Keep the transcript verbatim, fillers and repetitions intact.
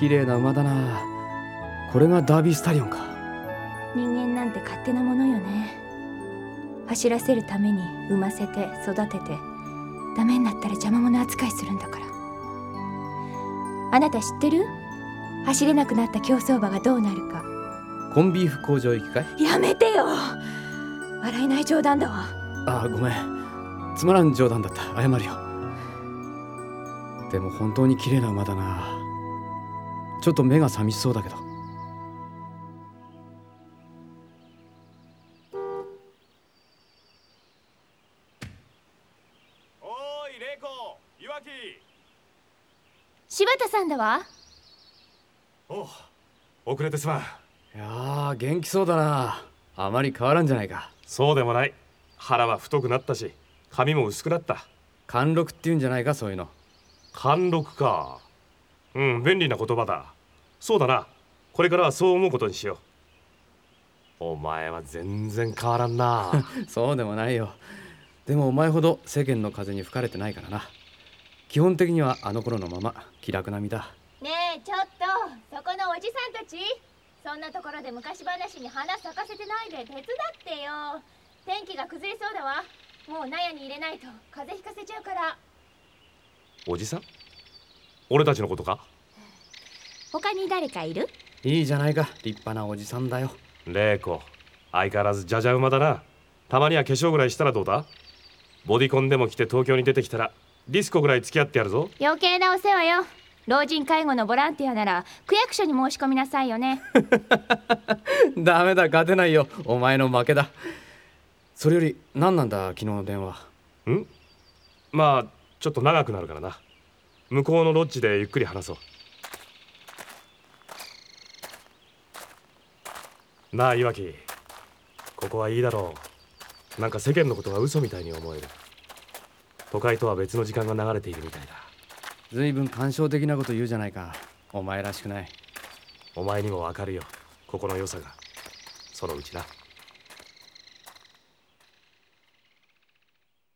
綺麗な馬だな。これがダービースタリオンか。 人間なんて勝手なものよね。走らせるために産ませて育てて、ダメになったら邪魔者扱いするんだから。あなた知ってる？走れなくなった競走馬がどうなるか。 コンビーフ工場行きかい？ やめてよ、笑えない冗談だわ。 ああ、ごめん、つまらん冗談だった。謝るよ。でも本当に綺麗な馬だな。ちょっと目が寂しそうだけど。 おーい、玲子、岩木。 柴田さんだわ。 おう、遅れてすまん。 いやー、元気そうだな。あまり変わらんじゃないか。 そうでもない。腹は太くなったし、髪も薄くなった。 貫禄っていうんじゃないか、そういうの。 貫禄か。うん、便利な言葉だ。そうだな。これからはそう思うことにしよう。お前は全然変わらんな。 そうでもないよ。でもお前ほど世間の風に吹かれてないからな。基本的にはあの頃のまま気楽な身だ。 ねえ、ちょっとそこのおじさんたち、そんなところで昔話に花咲かせてないで手伝ってよ。天気が崩れそうだわ。もう納屋に入れないと風邪ひかせちゃうから。 おじさん？俺たちのことか？ 他に誰かいる？ いいじゃないか、立派なおじさんだよ。 玲子、相変わらずじゃじゃ馬だな。たまには化粧ぐらいしたらどうだ？ボディコンでも着て東京に出てきたらディスコぐらい付き合ってやるぞ。 余計なお世話よ。老人介護のボランティアなら区役所に申し込みなさいよね。 ダメだ、勝てないよ。お前の負けだ。それより何なんだ昨日の電話。 ん？まあちょっと長くなるからな。向こうのロッジでゆっくり話そう。なあ岩木、ここはいいだろう。なんか世間のことが嘘みたいに思える。都会とは別の時間が流れているみたいだ。 ずいぶん感傷的なこと言うじゃないか。お前らしくない。 お前にもわかるよ、ここの良さが。そのうちな。